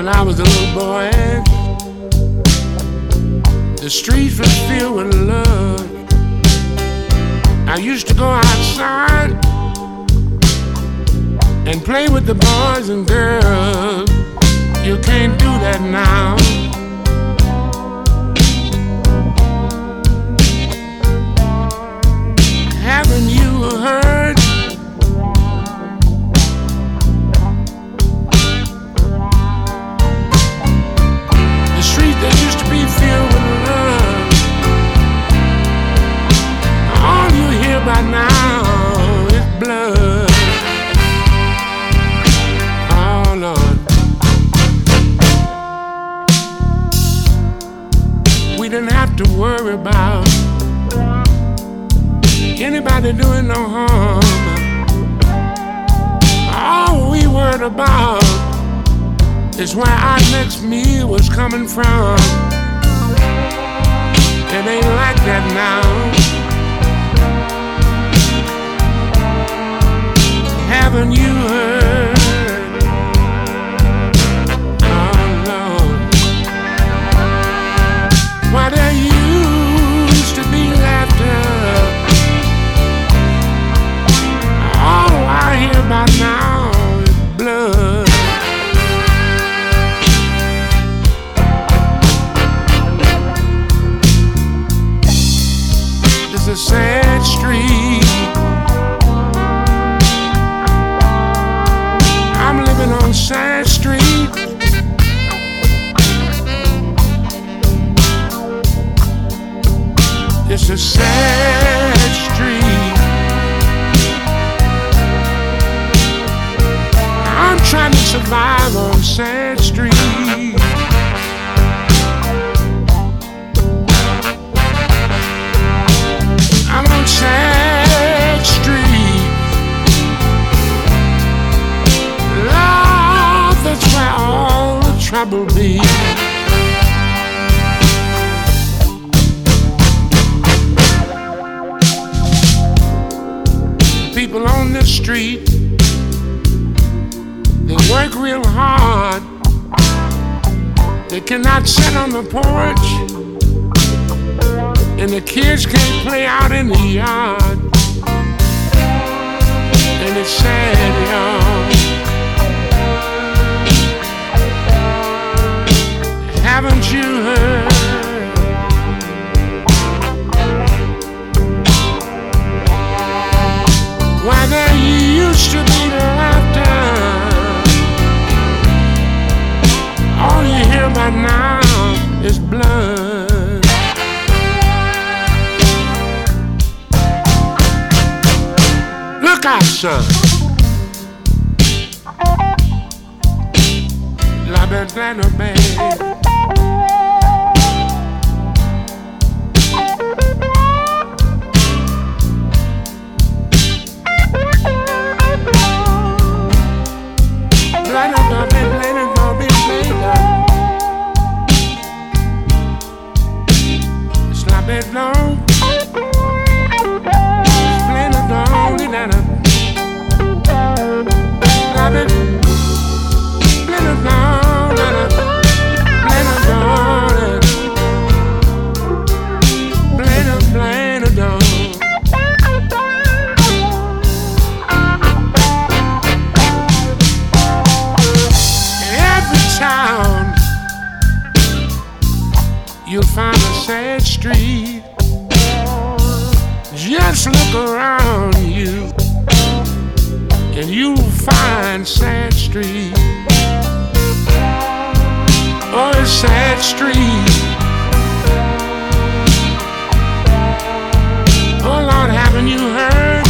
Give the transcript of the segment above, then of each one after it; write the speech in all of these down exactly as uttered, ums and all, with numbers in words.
When I was a little boy, the streets were filled with love. I used to go outside and play with the boys and girls. You can't do that now. Haven't you heard? The street that used to be filled with love, all you hear about now is blood. Oh Lord, we didn't have to worry about anybody doing no harm. All we worried about is where our next meal was coming from. It ain't like that now. Haven't you heard? Oh Lord, why there used to be laughter, all I hear about now is blood. It's a sad street. I'm living on Sad Street. It's a sad street. I'm trying to survive on Sad Street. I'm on Sad Street. Love, that's where all the trouble be. People on this street, they work real hard. They cannot sit on the porch, and the kids can't play out in the yard. And it's sad, y'all. Haven't you heard? Why there used to be laughter, all you hear about now is blood. Look out, son. La Belle Bay. You'll find a sad street. Just look around you, and you'll find Sad Street. Oh, it's Sad Street. Oh Lord, haven't you heard?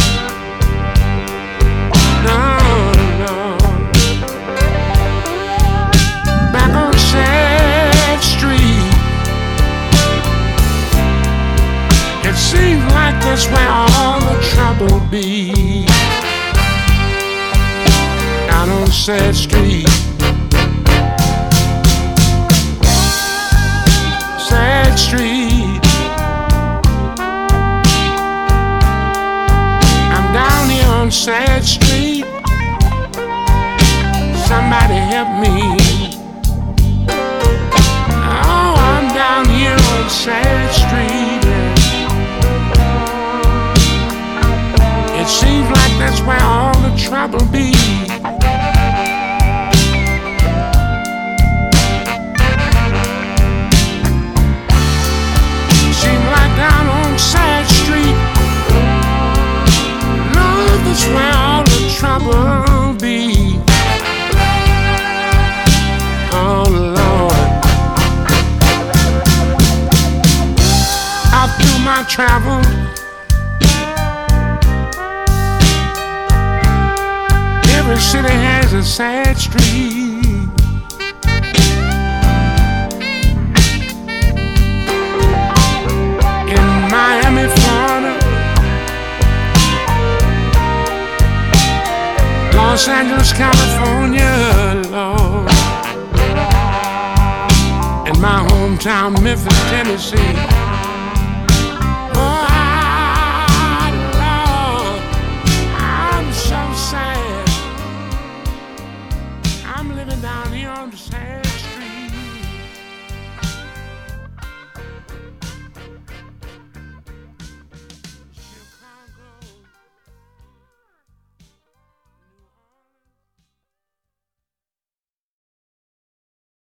No, no. Back on Sad Street. It seems like that's where all the trouble be. Down on Sad Street. Sad Street. I'm down here on Sad Street. Somebody help me. traveled. Every city has a sad street. In Miami, Florida, Los Angeles, California, Lord, and my hometown, Memphis, Tennessee.